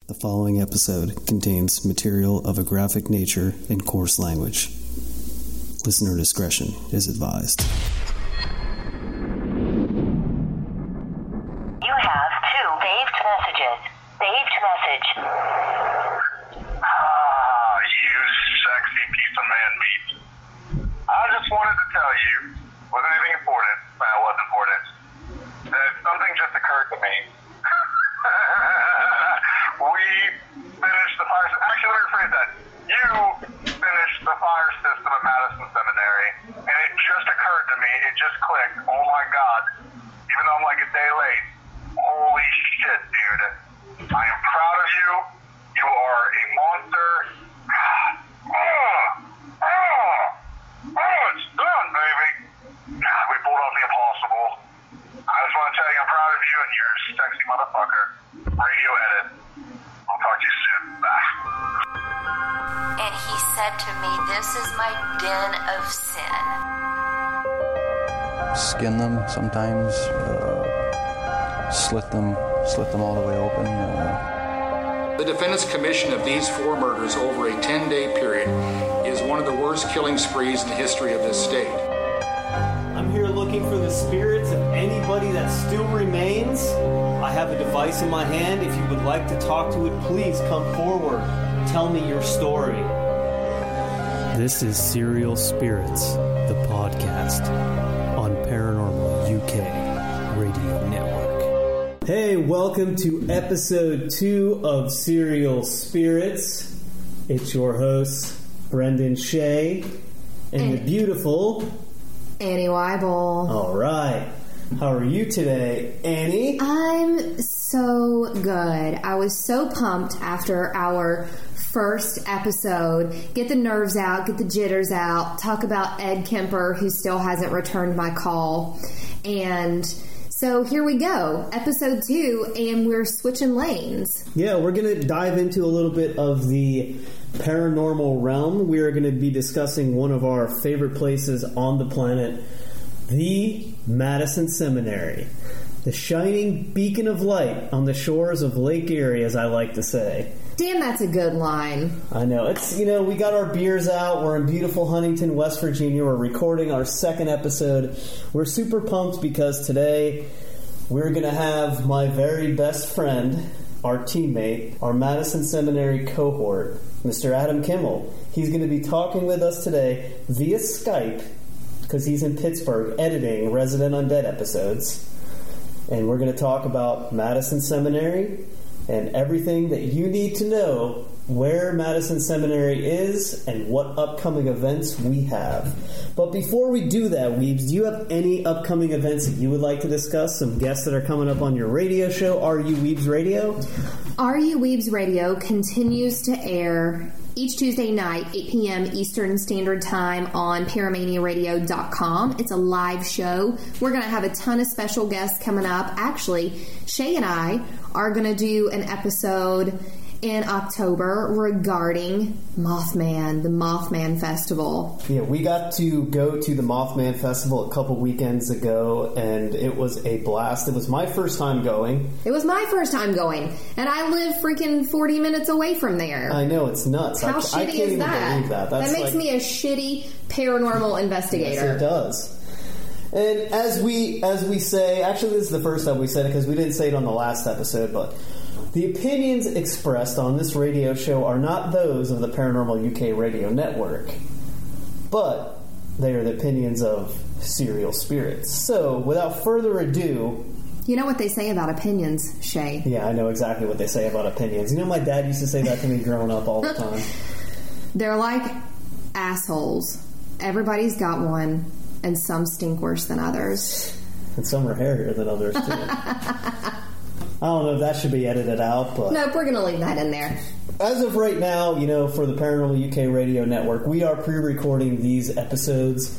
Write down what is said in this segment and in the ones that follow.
The following episode contains material of a graphic nature and coarse language. Listener discretion is advised. You have 2 saved messages. Saved message. You sexy piece of man meat. I just wanted to tell you, wasn't anything important, but it was important, that something just occurred to me. We finished the fire... Actually, let me rephrase that. You finished the fire system at Madison Seminary, and it just occurred to me, it just clicked, oh my God, even though I'm like a day late, holy shit, dude. I am proud of you. You are a monster. It's done, baby. We pulled off the impossible. I just want to tell you I'm proud of you and you're a sexy motherfucker. Radio edit. I'll talk to you soon. Bye. And he said to me, this is my den of sin. Skin them sometimes, slit them all the way open. The defendant's commission of these 4 murders over a 10-day period is one of the worst killing sprees in the history of this state. I'm here looking for the spirits of anybody that still remains. I have a device in my hand. If you would like to talk to it, please come forward. Tell me your story. This is Serial Spirits, the podcast on Paranormal UK Radio Network. Hey, welcome to episode 2 of Serial Spirits. It's your hosts, Brendan Shea and the beautiful Annie Weibel. All right. How are you today, Annie? I'm so good. I was so pumped after our first episode. Get the nerves out, get the jitters out, talk about Ed Kemper, who still hasn't returned my call. And so here we go, episode 2, and we're switching lanes. Yeah, we're going to dive into a little bit of the paranormal realm. We are going to be discussing one of our favorite places on the planet, the Madison Seminary. The shining beacon of light on the shores of Lake Erie, as I like to say. Damn, that's a good line. I know. It's, we got our beers out. We're in beautiful Huntington, West Virginia. We're recording our second episode. We're super pumped because today we're going to have my very best friend, our teammate, our Madison Seminary cohort, Mr. Adam Kimmel. He's going to be talking with us today via Skype because he's in Pittsburgh editing Resident Undead episodes. And we're going to talk about Madison Seminary and everything that you need to know where Madison Seminary is and what upcoming events we have. But before we do that, Weebs, do you have any upcoming events that you would like to discuss? Some guests that are coming up on your radio show, RU Weebs Radio? RU Weebs Radio continues to air each Tuesday night, 8 p.m. Eastern Standard Time on ParamaniaRadio.com. It's a live show. We're going to have a ton of special guests coming up. Actually, Shay and I are going to do an episode in October regarding Mothman, the Mothman Festival. Yeah, we got to go to the Mothman Festival a couple weekends ago, and it was a blast. It was my first time going. It was my first time going, and I live freaking 40 minutes away from there. I know, it's nuts. How I shitty can't is even that? believe that. That's that makes me a shitty paranormal investigator. Yes, it does. And as we say, actually this is the first time we said it because we didn't say it on the last episode, but the opinions expressed on this radio show are not those of the Paranormal UK Radio Network, but they are the opinions of Serial Spirits. So, without further ado... You know what they say about opinions, Shay? Yeah, I know exactly what they say about opinions. You know, my dad used to say that to me growing up all the time. They're like assholes. Everybody's got one, and some stink worse than others. And some are hairier than others, too. I don't know if that should be edited out, but... Nope, we're going to leave that in there. As of right now, for the Paranormal UK Radio Network, we are pre-recording these episodes.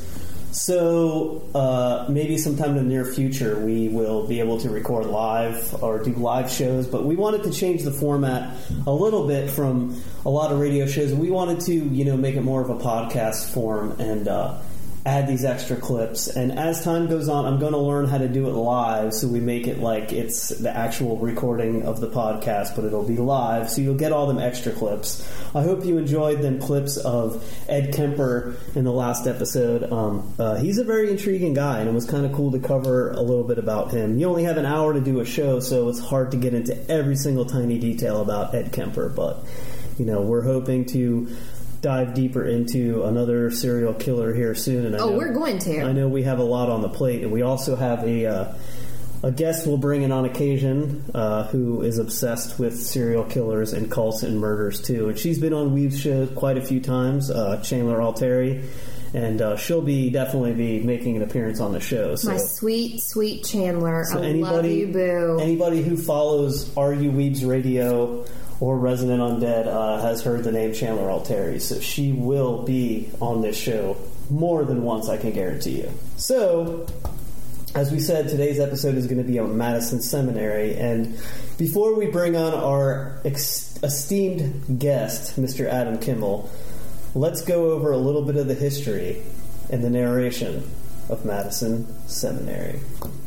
So, maybe sometime in the near future, we will be able to record live or do live shows. But we wanted to change the format a little bit from a lot of radio shows. We wanted to, make it more of a podcast form and add these extra clips. And as time goes on, I'm going to learn how to do it live, so we make it like it's the actual recording of the podcast, but it'll be live, so you'll get all them extra clips. I hope you enjoyed them clips of Ed Kemper in the last episode. He's a very intriguing guy, and it was kind of cool to cover a little bit about him. You only have an hour to do a show, so it's hard to get into every single tiny detail about Ed Kemper, but we're hoping to dive deeper into another serial killer here soon. And we're going to. I know we have a lot on the plate, and we also have a guest we'll bring in on occasion who is obsessed with serial killers and cults and murders too. And she's been on Weave's show quite a few times, Chandler Alteri, and she'll definitely be making an appearance on the show. So. My sweet, sweet Chandler. So I love you, boo. Anybody who follows RU Weaves Radio or Resident Undead has heard the name Chandler Alteri, so she will be on this show more than once, I can guarantee you. So, as we said, today's episode is going to be on Madison Seminary, and before we bring on our esteemed guest, Mr. Adam Kimmel, let's go over a little bit of the history and the narration of Madison Seminary.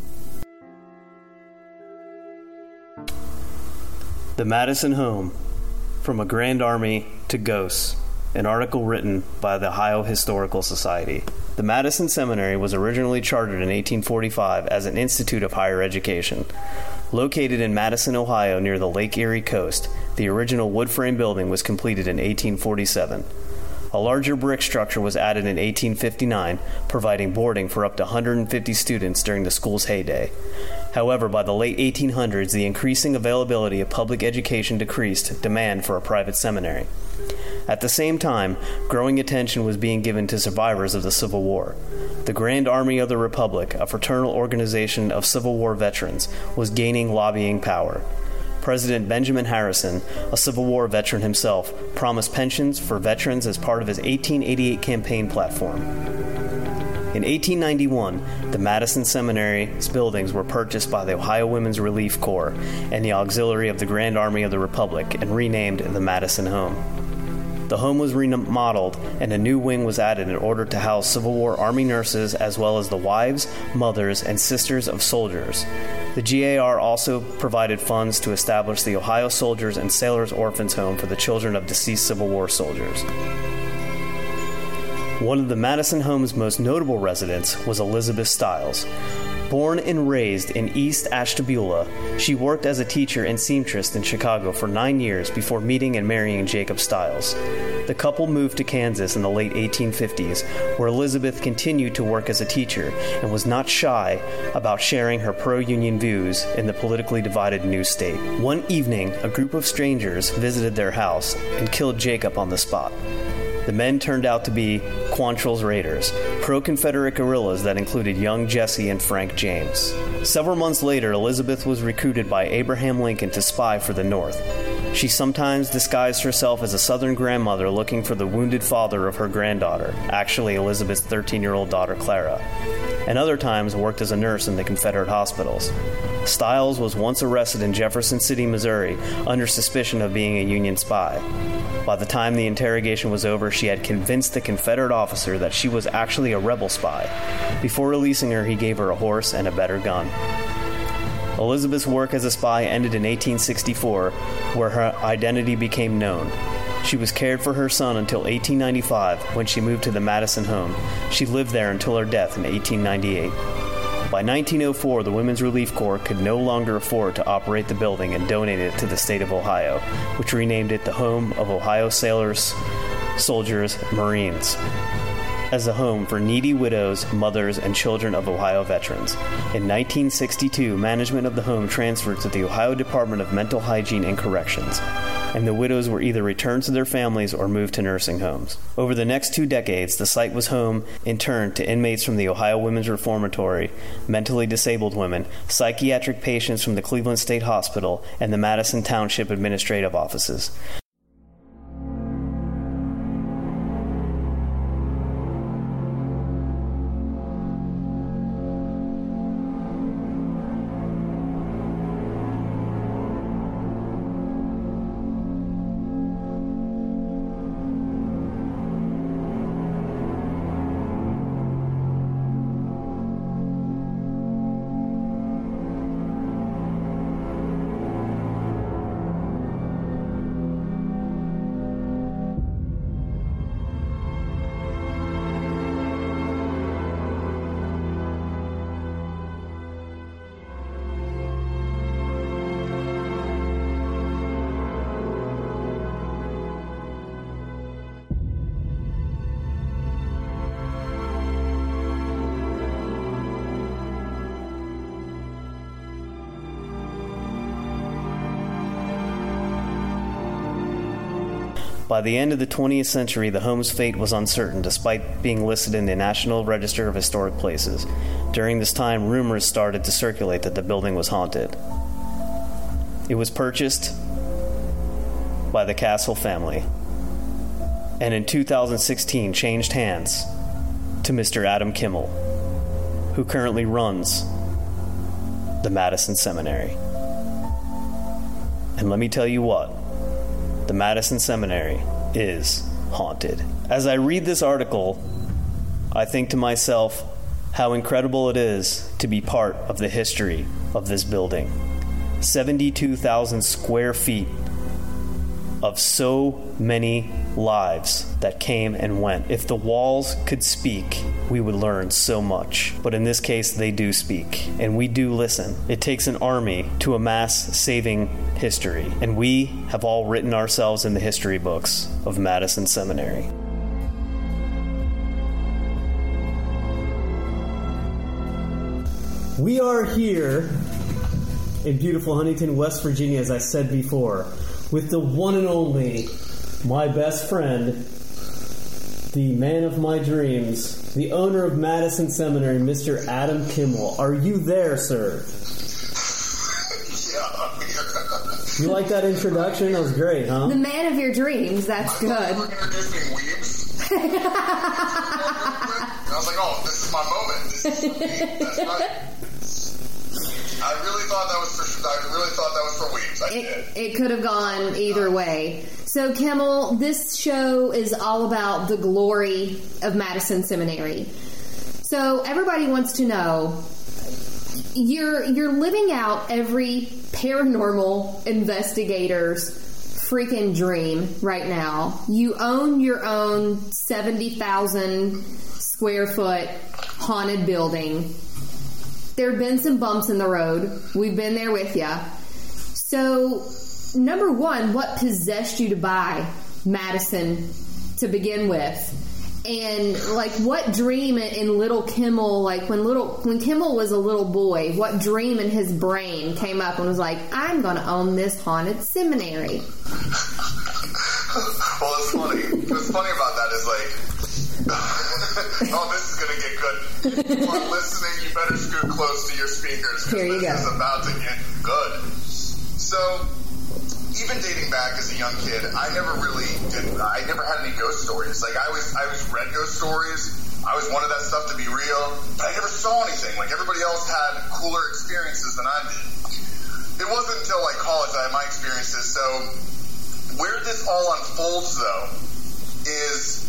The Madison Home, From a Grand Army to Ghosts, an article written by the Ohio Historical Society. The Madison Seminary was originally chartered in 1845 as an institute of higher education. Located in Madison, Ohio, near the Lake Erie coast, the original wood frame building was completed in 1847. A larger brick structure was added in 1859, providing boarding for up to 150 students during the school's heyday. However, by the late 1800s, the increasing availability of public education decreased demand for a private seminary. At the same time, growing attention was being given to survivors of the Civil War. The Grand Army of the Republic, a fraternal organization of Civil War veterans, was gaining lobbying power. President Benjamin Harrison, a Civil War veteran himself, promised pensions for veterans as part of his 1888 campaign platform. In 1891, the Madison Seminary's buildings were purchased by the Ohio Women's Relief Corps and the auxiliary of the Grand Army of the Republic and renamed the Madison Home. The home was remodeled and a new wing was added in order to house Civil War Army nurses as well as the wives, mothers, and sisters of soldiers. The GAR also provided funds to establish the Ohio Soldiers and Sailors Orphans Home for the children of deceased Civil War soldiers. One of the Madison Home's most notable residents was Elizabeth Stiles. Born and raised in East Ashtabula, she worked as a teacher and seamstress in Chicago for 9 years before meeting and marrying Jacob Stiles. The couple moved to Kansas in the late 1850s, where Elizabeth continued to work as a teacher and was not shy about sharing her pro-union views in the politically divided new state. One evening, a group of strangers visited their house and killed Jacob on the spot. The men turned out to be Quantrill's Raiders, pro-Confederate guerrillas that included young Jesse and Frank James. Several months later, Elizabeth was recruited by Abraham Lincoln to spy for the North. She sometimes disguised herself as a Southern grandmother looking for the wounded father of her granddaughter, actually Elizabeth's 13-year-old daughter Clara, and other times worked as a nurse in the Confederate hospitals. Stiles was once arrested in Jefferson City, Missouri, under suspicion of being a Union spy. By the time the interrogation was over, she had convinced the Confederate officer that she was actually a rebel spy. Before releasing her, he gave her a horse and a better gun. Elizabeth's work as a spy ended in 1864, where her identity became known. She was cared for her son until 1895, when she moved to the Madison Home. She lived there until her death in 1898. By 1904, the Women's Relief Corps could no longer afford to operate the building and donated it to the state of Ohio, which renamed it the Home of Ohio Sailors, Soldiers, Marines, as a home for needy widows, mothers, and children of Ohio veterans. In 1962, management of the home transferred to the Ohio Department of Mental Hygiene and Corrections, and the widows were either returned to their families or moved to nursing homes. Over the next 2 decades, the site was home, in turn, to inmates from the Ohio Women's Reformatory, mentally disabled women, psychiatric patients from the Cleveland State Hospital, and the Madison Township Administrative Offices. By the end of the 20th century, the home's fate was uncertain, despite being listed in the National Register of Historic Places. During this time, rumors started to circulate that the building was haunted. It was purchased by the Castle family, and in 2016 changed hands to Mr. Adam Kimmel, who currently runs the Madison Seminary. And let me tell you what, the Madison Seminary is haunted. As I read this article, I think to myself how incredible it is to be part of the history of this building. 72,000 square feet of so many lives that came and went. If the walls could speak, we would learn so much. But in this case, they do speak, and we do listen. It takes an army to amass saving history, and we have all written ourselves in the history books of Madison Seminary. We are here in beautiful Huntington, West Virginia, as I said before, with the one and only, my best friend, the man of my dreams, the owner of Madison Seminary, Mr. Adam Kimmel. Are you there, sir? Yeah, I'm here. You like that introduction? That was great, huh? The man of your dreams. That's good. You were introducing Weebs. And I was like, oh, this is my moment. This is for me. That's right. I really thought that was for Weebs. It could have gone either way. So, Kimmel, this show is all about the glory of Madison Seminary. So, everybody wants to know, you're living out every paranormal investigator's freaking dream right now. You own your own 70,000 square foot haunted building. There have been some bumps in the road. We've been there with you. So, number one, what possessed you to buy Madison to begin with? And, like, what dream in little Kimmel, like, when Kimmel was a little boy, what dream in his brain came up and was like, I'm going to own this haunted seminary? Well, it's funny. What's funny about that is, like, oh, this is going to get good. If you are listening, you better scoot close to your speakers. Here you this go. is about to get good. So, even dating back as a young kid, I never had any ghost stories. Like, I always read ghost stories. I always wanted that stuff to be real, but I never saw anything. Like, everybody else had cooler experiences than I did. It wasn't until, like, college that I had my experiences. So, where this all unfolds, though, is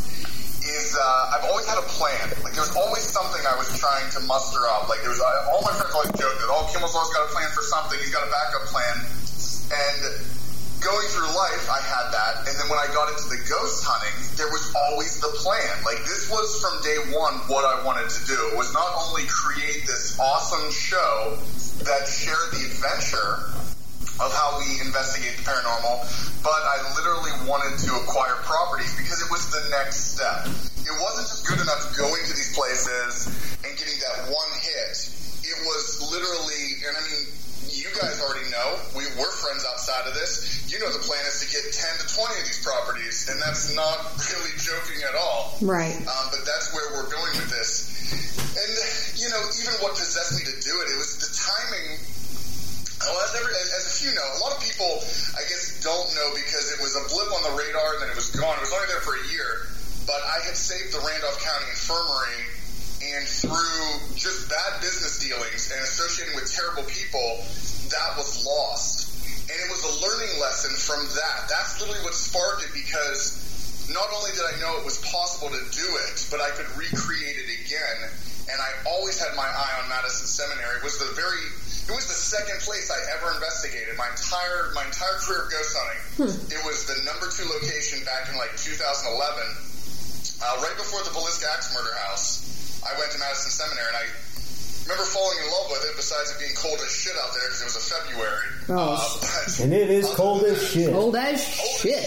I've always had a plan. Like, there was always something I was trying to muster up. Like, all my friends always joked that, oh, Kimmel's always got a plan for something. He's got a backup plan. And going through life, I had that. And then when I got into the ghost hunting, there was always the plan. Like, this was from day one what I wanted to do. It was not only create this awesome show that shared the adventure of how we investigate the paranormal, but I literally wanted to acquire properties because it was the next step. It wasn't just good enough going to these places and getting that one hit. It was literally, and I mean, you guys already know, we're friends outside of this. You know the plan is to get 10 to 20 of these properties, and that's not really joking at all. Right. But that's where we're going with this. And, you know, even what possessed me to do it, it was the timing. Well, as a few know, a lot of people, I guess, don't know because it was a blip on the radar and then it was gone. It was only there for a year. But I had saved the Randolph County Infirmary, and through just bad business dealings and associating with terrible people, that was lost. And it was a learning lesson from that. That's literally what sparked it, because not only did I know it was possible to do it, but I could recreate it again. And I always had my eye on Madison Seminary. It was the second place I ever investigated. My entire career of ghost hunting. It was the number 2 location back in like 2011, right before the Villisca Axe murder house. I went to Madison Seminary, and I remember falling in love with it. Besides it being cold as shit out there because it was a February. And it is cold as shit. Cold as shit.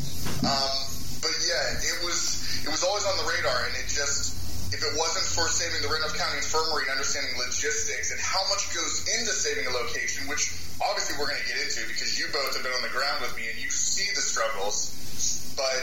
But yeah, it was always on the radar, and it just. If it wasn't for saving the Randolph County Infirmary and understanding logistics and how much goes into saving a location, which obviously we're going to get into because you both have been on the ground with me and you see the struggles, but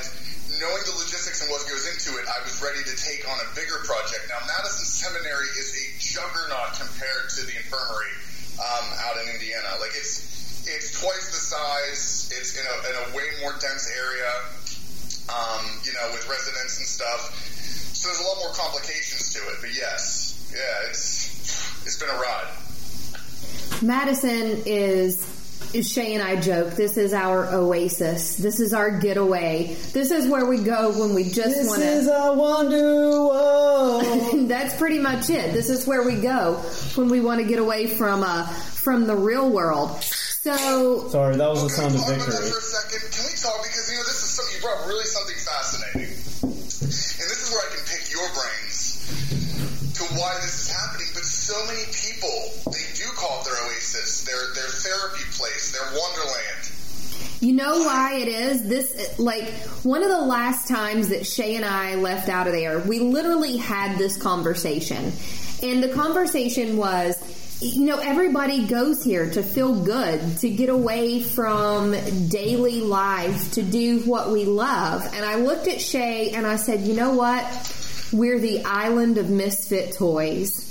to take on a bigger project. Now, Madison Seminary is a juggernaut compared to the infirmary out in Indiana. Like, it's twice the size. It's in a way more dense area, with residents and stuff. So there's a lot more complications to it. But yes, yeah, it's been a ride. Madison is Shay and I joke, this is our oasis. This is our getaway. This is where we go when we just want to... This is our wonder. That's pretty much it. This is where we go when we want to get away from the real world. So... Sorry, that was the sound of Can we victory. talk about that for a second? Can we talk? Because, this is something, you brought really something fascinating. And this is where I can pick your brains to why this is happening. But so many people, they do call it their oasis, their therapy place, their wonderland. You know why it is? This, one of the last times that Shay and I left out of there, we literally had this conversation. And the conversation was, everybody goes here to feel good, to get away from daily life, to do what we love. And I looked at Shay and I said, you know what? We're the island of misfit toys.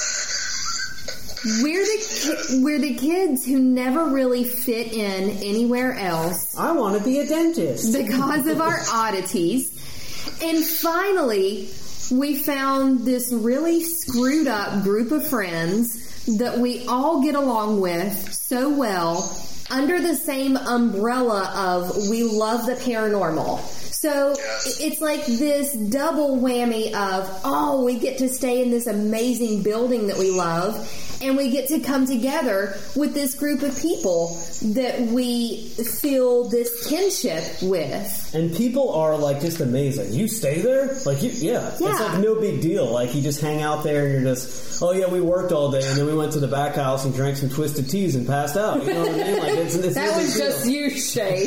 We're the kids who never really fit in anywhere else. I want to be a dentist. Because of our oddities. And finally, we found this really screwed up group of friends that we all get along with so well under the same umbrella of we love the paranormal. So it's like this double whammy of, we get to stay in this amazing building that we love, and we get to come together with this group of people that we feel this kinship with. And people are just amazing. You stay there? It's like no big deal. You just hang out there and you're just, we worked all day and then we went to the back house and drank some Twisted Teas and passed out. You know what I mean? It's that no was just you, Shay.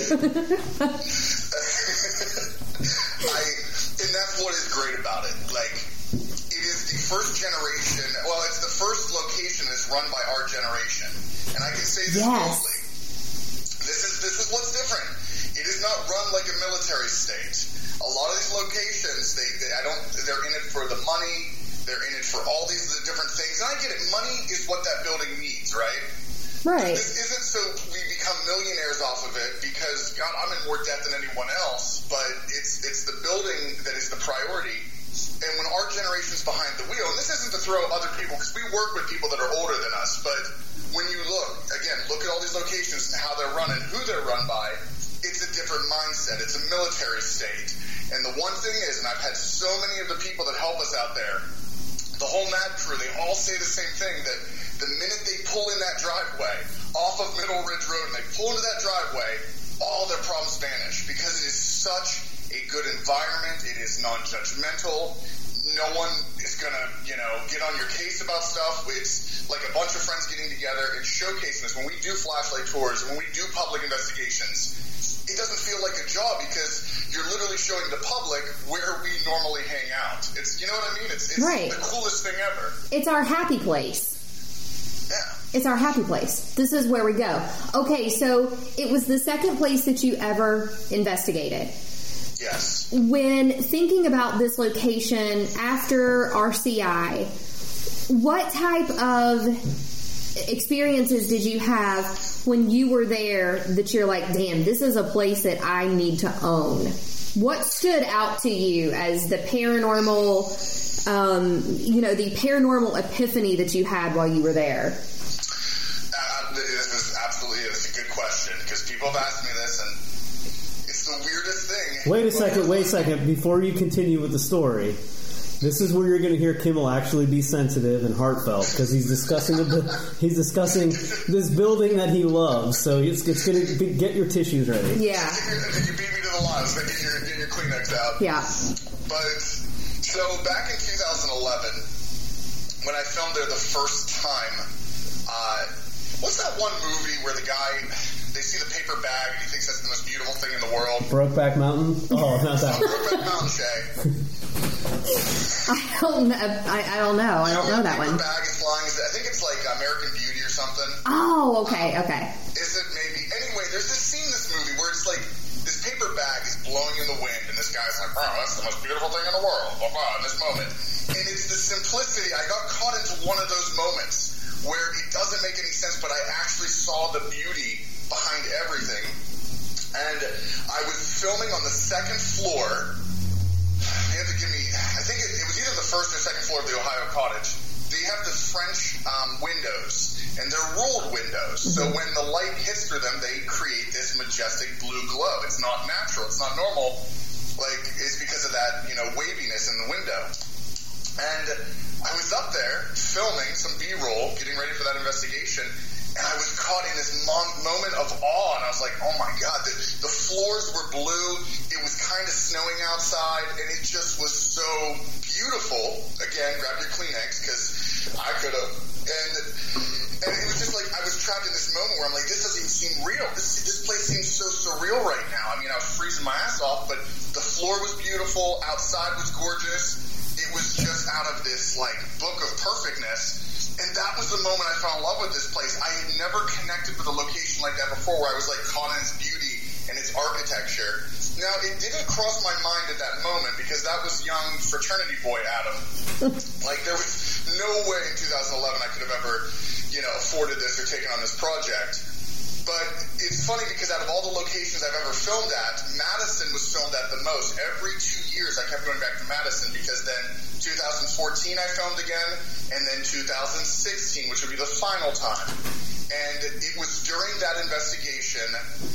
And that's what is great about it. It is the first generation. Well, it's the first location that's run by our generation, and I can say this boldly. This is what's different. It is not run like a military state. A lot of these locations, they're in it for the money. They're in it for all these different things. And I get it. Money is what that building needs, right? Right. This isn't so we become millionaires off of it because, God, I'm in more debt than anyone else, but it's the building that is the priority. And when our generation's behind the wheel, and this isn't to throw other people, because we work with people that are older than us, but when you look at all these locations and how they're run and who they're run by, it's a different mindset. It's a military state. And the one thing is, and I've had so many of the people that help us out there, the whole MAD crew, they all say the same thing, that the minute they pull in that driveway off of Middle Ridge Road and they pull into that driveway, all their problems vanish because it is such a good environment. It is non-judgmental. No one is going to, get on your case about stuff. It's like a bunch of friends getting together and showcasing this. When we do flashlight tours, when we do public investigations, it doesn't feel like a job because you're literally showing the public where we normally hang out. It's, you know what I mean? It's right. The coolest thing ever. It's our happy place. Yeah. It's our happy place. This is where we go. Okay, so it was the second place that you ever investigated. Yes. When thinking about this location after RCI, what type of experiences did you have when you were there that you're like, damn, this is a place that I need to own? What stood out to you as the paranormal, the paranormal epiphany that you had while you were there? It's a good question because people have asked me this and it's the weirdest thing. Wait a second. Before you continue with the story, this is where you're going to hear Kimmel actually be sensitive and heartfelt because he's discussing this building that he loves. So it's going to get your tissues ready. Yeah. You beat me to the line. So get your Kleenex out. Yeah. But so back in 2011, when I filmed there the first time, what's that one movie where the guy, they see the paper bag and he thinks that's the most beautiful thing in the world? Brokeback Mountain? Oh, not that one. Brokeback Mountain, Shay. I don't know. I don't know. I don't know that one. The paper bag is flying. I think it's like American Beauty or something. Oh, okay. Is it maybe? Anyway, there's this scene in this movie where it's like this paper bag is blowing in the wind, and this guy's like, "Bro, that's the most beautiful thing in the world," blah, blah, in this moment. And it's the simplicity. I got caught into one of those moments where it doesn't make any sense, but I actually saw the beauty behind everything. And I was filming on the second floor. You have to give me, I think it was either the first or second floor of the Ohio Cottage. They have the French windows, and they're ruled windows. So when the light hits through them, they create this majestic blue glow. It's not natural. It's not normal. Like, it's because of that, waviness in the window. And I was up there filming some B-roll, getting ready for that investigation, and I was caught in this moment of awe, and I was like, oh my God, the floors were blue, it was kind of snowing outside, and it just was so beautiful. Again, grab your Kleenex, because I could have. And it was just like, I was trapped in this moment where I'm like, this doesn't even seem real. This place seems so surreal right now. I mean, I was freezing my ass off, but the floor was beautiful, outside was gorgeous. It was just out of this, book of perfectness. And that was the moment I fell in love with this place. I had never connected with a location like that before, where I was, caught in its beauty and its architecture. Now, it didn't cross my mind at that moment, because that was young fraternity boy Adam. There was no way in 2011 I could have ever, afforded this or taken on this project. But it's funny, because out of all the locations I've ever filmed at, Madison was filmed at the most. Every 2 years I kept going back to Madison, because then 2014 I filmed again, and then 2016, which would be the final time. And it was during that investigation,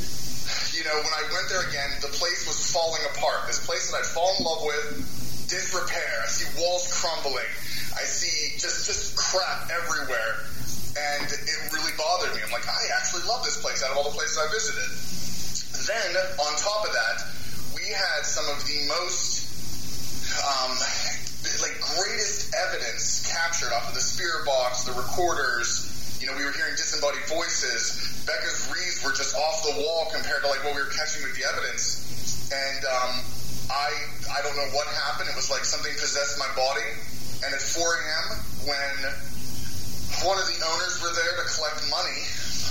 when I went there again, the place was falling apart. This place that I'd fallen in love with, disrepair. I see walls crumbling. I see just crap everywhere. And it really bothered me. I'm like, I actually love this place out of all the places I visited. Then, on top of that, we had some of the most, greatest evidence captured off of the spirit box, the recorders. We were hearing disembodied voices. Becca's reeds were just off the wall compared to, what we were catching with the evidence. And I don't know what happened. It was like something possessed my body. And at 4 a.m., when one of the owners were there to collect money,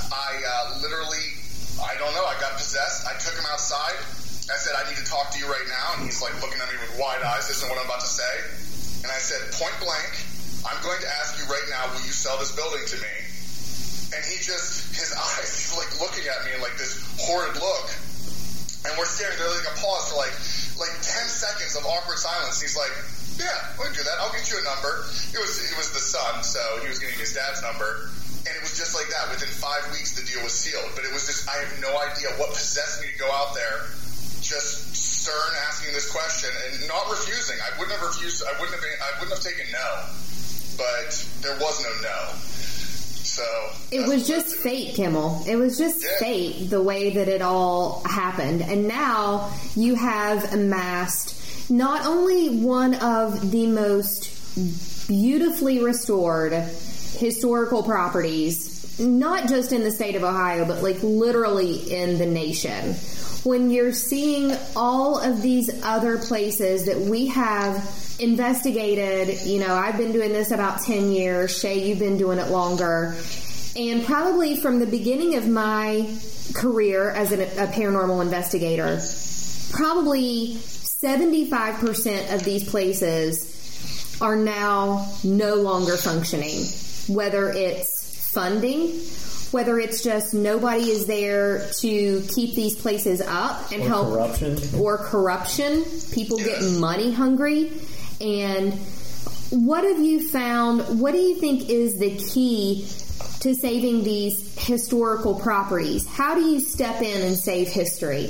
I don't know, I got possessed. I took him outside. I said, I need to talk to you right now. And he's looking at me with wide eyes. This isn't what I'm about to say. And I said, point blank, I'm going to ask you right now, will you sell this building to me? And his eyes, he's looking at me in this horrid look. And we're staring, there's a pause for 10 seconds of awkward silence. He's like, yeah, we can do that. I'll get you a number. It was the son, so he was getting his dad's number. And it was just like that. Within 5 weeks, the deal was sealed. But it was just, I have no idea what possessed me to go out there, just stern asking this question and not refusing. I wouldn't have refused. I wouldn't have taken no. But there was no no. So it was just fate, Kimmel. It was just fate, the way that it all happened. And now you have amassed not only one of the most beautifully restored historical properties, not just in the state of Ohio, but literally in the nation. When you're seeing all of these other places that we have investigated, I've been doing this about 10 years. Shay, you've been doing it longer. And probably from the beginning of my career as a paranormal investigator, probably 75% of these places are now no longer functioning. Whether it's funding, whether it's just nobody is there to keep these places up and help. Corruption. People get money hungry. And what have you found? What do you think is the key to saving these historical properties? How do you step in and save history?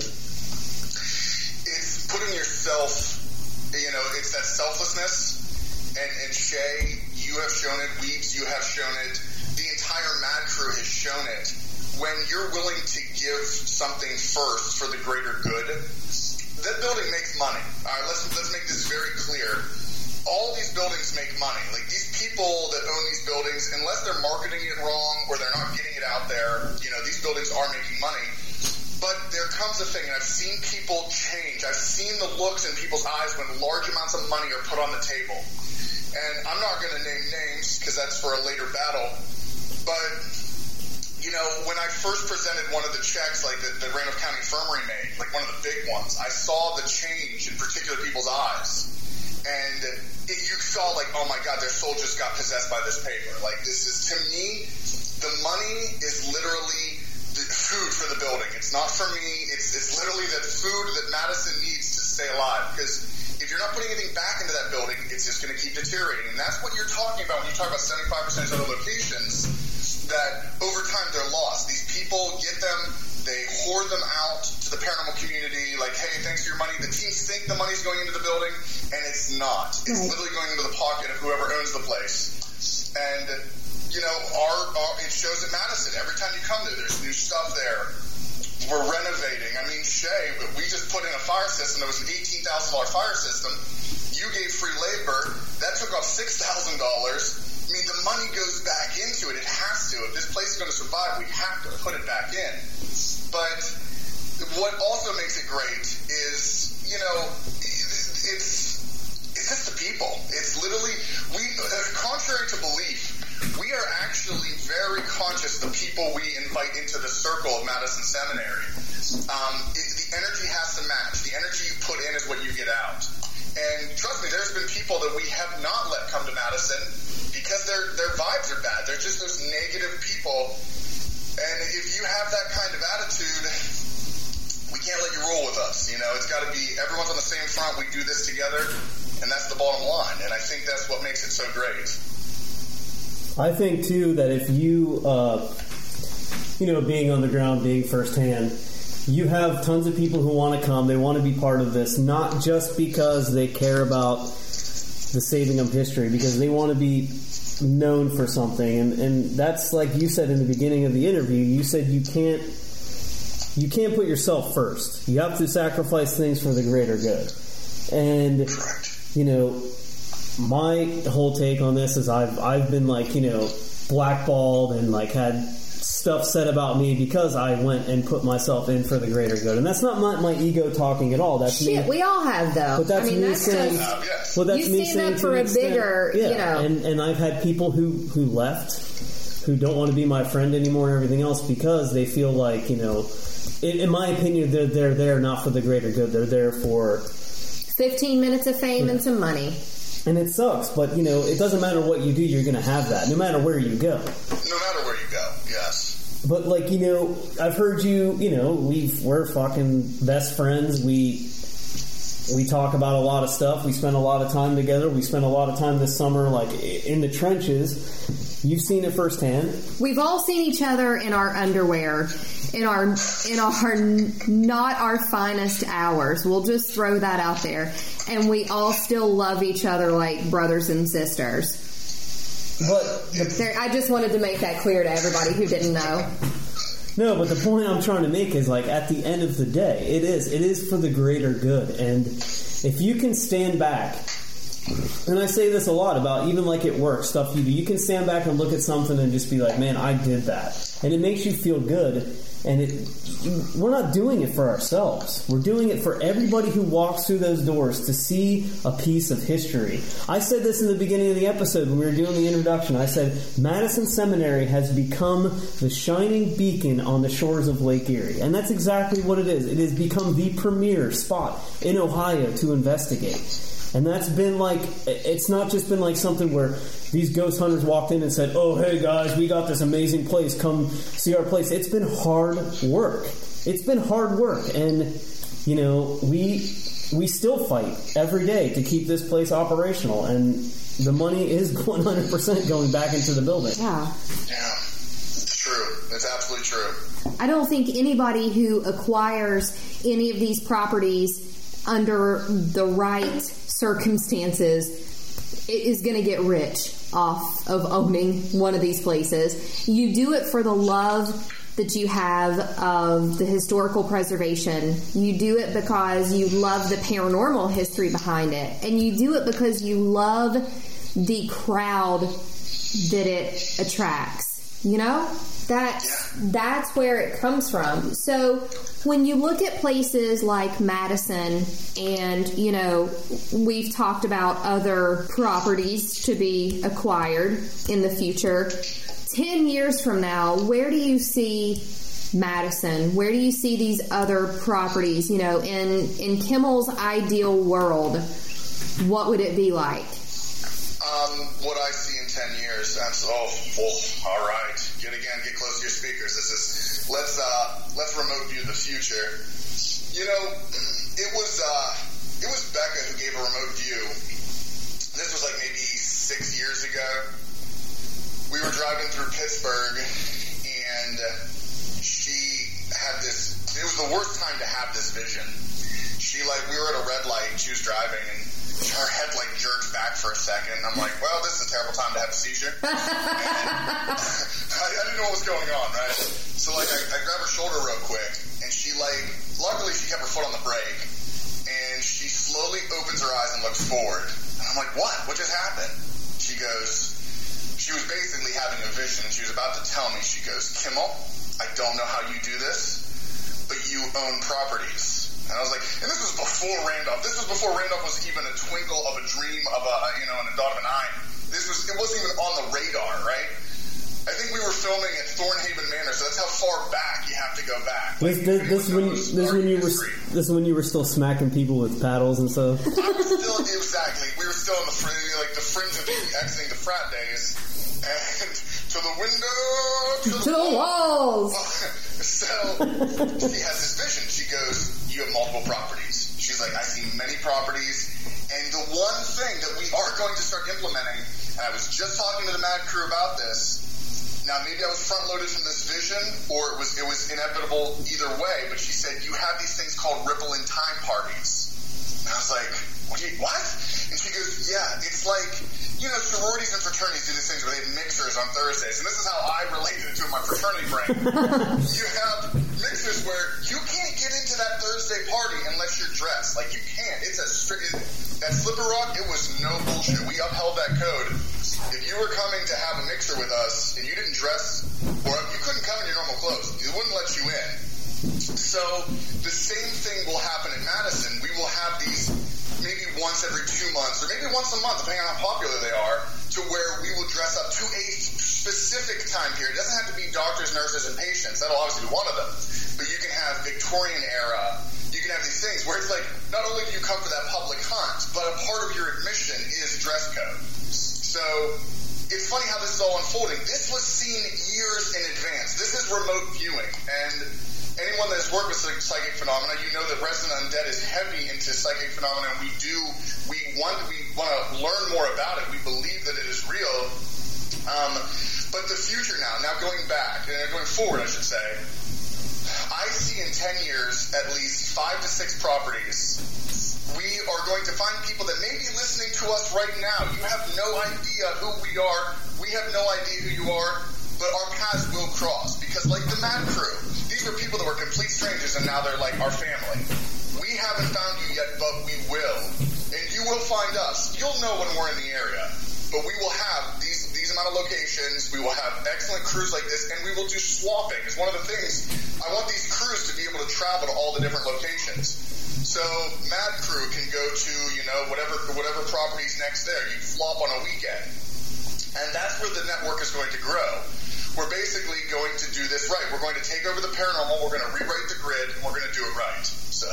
It's putting yourself, it's that selflessness. And Shay, you have shown it. Weebs, you have shown it. The entire Mad Crew has shown it. When you're willing to give something first for the greater good, that building makes money. All right, let's make this very clear. All these buildings make money. These people that own these buildings, unless they're marketing it wrong or they're not getting it out there, these buildings are making money. But there comes a thing, and I've seen people change. I've seen the looks in people's eyes when large amounts of money are put on the table. And I'm not going to name names because that's for a later battle. But, when I first presented one of the checks, like the Randolph County Infirmary made, like one of the big ones, I saw the change in particular people's eyes. And you saw, like, oh my God, their soul just got possessed by this paper. Like, this is, to me, the money is literally the food for the building. It's not for me. It's literally the food that Madison needs to stay alive. Because if you're not putting anything back into that building, it's just going to keep deteriorating. And that's what you're talking about when you talk about 75% of other locations, that over time they're lost. These people get them, they hoard them out to the paranormal community, like, hey, thanks for your money. The teams think the money's going into the building, and it's not. It's literally going into the pocket of whoever owns the place. And, it shows at Madison. Every time you come there, there's new stuff there. We're renovating. I mean, Shay, we just put in a fire system. There was an $18,000 fire system. You gave free labor. That took off $6,000. I mean, the money goes back into it. It has to. If this place is going to survive, we have to put it back in. But what also makes it great is, it's just the people. It's literally, contrary to belief, we are actually very conscious of the people we invite into the circle of Madison Seminary. The energy has to match. The energy you put in is what you get out. And trust me, there's been people that we have not let come to Madison because their vibes are bad. They're just those negative people. And if you have that kind of attitude, we can't let you roll with us. It's got to be everyone's on the same front. We do this together, and that's the bottom line. And I think that's what makes it so great. I think, too, that if you, being on the ground, being firsthand, you have tons of people who want to come. They want to be part of this, not just because they care about the saving of history, because they want to be known for something. And that's like you said in the beginning of the interview. You said you can't put yourself first. You have to sacrifice things for the greater good. And, my whole take on this is I've been blackballed and had stuff said about me because I went and put myself in for the greater good. And that's not my ego talking at all. That's me. We all have, though. But that's me saying, you stand up for a bigger, And I've had people who left, who don't want to be my friend anymore and everything else because they feel like, in my opinion, they're there not for the greater good. They're there for 15 minutes of fame and some money. And it sucks, but, it doesn't matter what you do, you're going to have that, no matter where you go. No matter where you go, yes. But, I've heard you, we're fucking best friends. We talk about a lot of stuff. We spend a lot of time together. We spent a lot of time this summer, in the trenches. You've seen it firsthand. We've all seen each other in our underwear, in our not our finest hours. We'll just throw that out there. And we all still love each other like brothers and sisters. But I just wanted to make that clear to everybody who didn't know. No, but the point I'm trying to make is at the end of the day, it is for the greater good. And if you can stand back, and I say this a lot about even at work, stuff you do, you can stand back and look at something and just be like, man, I did that. And it makes you feel good. And we're not doing it for ourselves. We're doing it for everybody who walks through those doors to see a piece of history. I said this in the beginning of the episode when we were doing the introduction. I said, Madison Seminary has become the shining beacon on the shores of Lake Erie. And that's exactly what it is. It has become the premier spot in Ohio to investigate. And that's been it's not just been something where these ghost hunters walked in and said, oh, hey guys, we got this amazing place, come see our place. It's been hard work. It's been hard work. And, we still fight every day to keep this place operational. And the money is 100% going back into the building. Yeah. Yeah. It's true. It's absolutely true. I don't think anybody who acquires any of these properties under the right circumstances is going to get rich off of owning one of these places. You do it for the love that you have of the historical preservation. You do it because you love the paranormal history behind it. And you do it because you love the crowd that it attracts. That's where it comes from. So when you look at places like Madison and, we've talked about other properties to be acquired in the future, 10 years from now, where do you see Madison? Where do you see these other properties? You know, in Kimmel's ideal world, what would it be like? What I see in 10 years, all right. Get close to your speakers. Let's remote view the future. You know, it was Becca who gave a remote view. This was like maybe 6 years ago. We were driving through Pittsburgh, and she had this. It was the worst time to have this vision. We were at a red light. She was driving, and her head jerked back for a second. I'm like, well, this is a terrible time to have a seizure. I didn't know what was going on, right? So I grabbed her shoulder real quick, and she luckily she kept her foot on the brake, and she slowly opens her eyes and looks forward. And I'm like, what? What just happened? She was basically having a vision, and she was about to tell me. She goes, Kimmel, I don't know how you do this, but you own properties. And I was like, and this was before Randolph. This was before Randolph was even a twinkle of a dream of in a dot of an eye. It wasn't even on the radar, right? I think we were filming at Thornhaven Manor, so that's how far back you have to go back. This is when you were still smacking people with paddles and stuff. I was still exactly. We were still in the fringe of exiting the frat days, and to the window, to the walls. So she has this vision. She goes, you have multiple properties. She's like, I see many properties, and the one thing that we are going to start implementing, and I was just talking to the Mad Crew about this. Now, maybe I was front-loaded from this vision, or it was inevitable either way, but she said, you have these things called Ripple in Time parties. And I was like, what? And she goes, yeah, it's like, sororities and fraternities do these things where they have mixers on Thursdays, and this is how I related it to my fraternity brain. You have mixers where you can't get into that Thursday party unless you're dressed. Like, you can't. It's a strict... That Slipper Rock, it was no bullshit. We upheld that code. If you were coming to have a mixer with us and you didn't dress, or you couldn't come in your normal clothes, they wouldn't let you in. So the same thing will happen in Madison. We will have these maybe once every 2 months, or maybe once a month, depending on how popular they are, to where we will dress up to a specific time period. It doesn't have to be doctors, nurses, and patients. That'll obviously be one of them. But you can have Victorian era. You can have these things where it's like, not only do you come for that public hunt, but a part of your admission is dress code. So it's funny how this is all unfolding. This was seen years in advance. This is remote viewing. And anyone that has worked with psychic phenomena, you know that Resident Undead is heavy into psychic phenomena. We want to learn more about it. We believe that it is real. But the future now going forward, I should say, I see in 10 years at least 5 to 6 properties. We are going to find people that may be listening to us right now. You have no idea who we are. We have no idea who you are, but our paths will cross. Because like the Mad Crew, these were people that were complete strangers, and now they're like our family. We haven't found you yet, but we will. And you will find us. You'll know when we're in the area. But we will have these amount of locations. We will have excellent crews like this, and we will do swapping. It's one of the things. I want these crews to be able to travel to all the different locations. So Mad Crew can go to, whatever property's next there. You flop on a weekend. And that's where the network is going to grow. We're basically going to do this right. We're going to take over the paranormal. We're going to rewrite the grid, and we're going to do it right. So.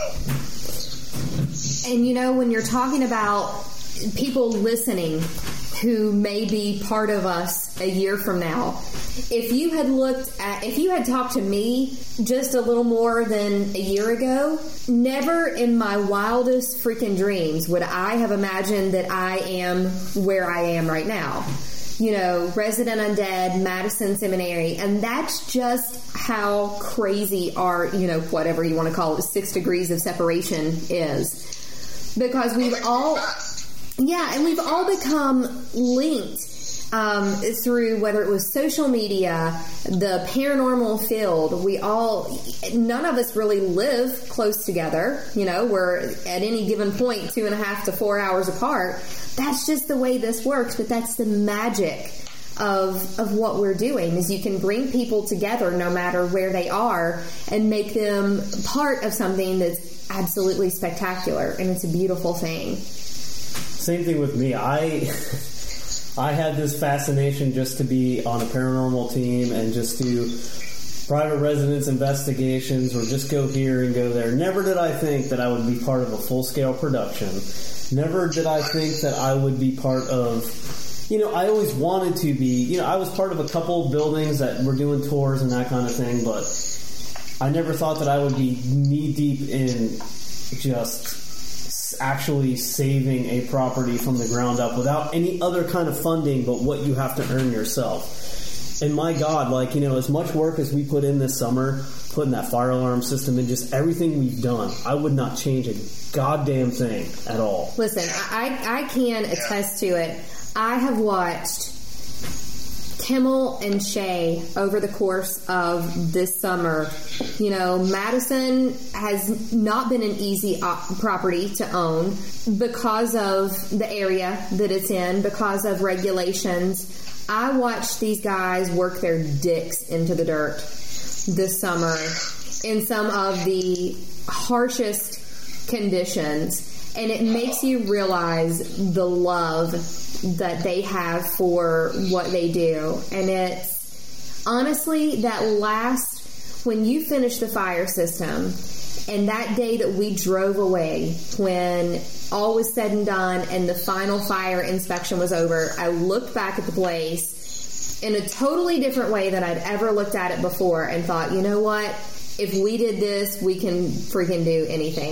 And when you're talking about people listening who may be part of us a year from now, if you had talked to me just a little more than a year ago, never in my wildest freaking dreams would I have imagined that I am where I am right now. Resident Undead, Madison Seminary, and that's just how crazy our, whatever you want to call it, 6 degrees of separation is. Because we've all... Yeah, and we've all become linked through whether it was social media, the paranormal field. None of us really live close together. We're at any given point 2.5 to 4 hours apart. That's just the way this works, but that's the magic of what we're doing, is you can bring people together no matter where they are and make them part of something that's absolutely spectacular, and it's a beautiful thing. Same thing with me. I had this fascination just to be on a paranormal team and just do private residence investigations or just go here and go there. Never did I think that I would be part of a full-scale production. Never did I think that I would be part of, I always wanted to be, I was part of a couple buildings that were doing tours and that kind of thing, but I never thought that I would be knee-deep in just actually saving a property from the ground up without any other kind of funding but what you have to earn yourself. And my God, as much work as we put in this summer, putting that fire alarm system in, just everything we've done, I would not change a goddamn thing at all. Listen, I can attest to it. I have watched Kimmel and Shay over the course of this summer. Madison has not been an easy property to own because of the area that it's in, because of regulations. I watched these guys work their dicks into the dirt this summer in some of the harshest conditions, and it makes you realize the love that they have for what they do. And it's honestly when you finish the fire system, and that day that we drove away, when all was said and done and the final fire inspection was over, I looked back at the place in a totally different way than I'd ever looked at it before and thought, you know what? If we did this, we can freaking do anything.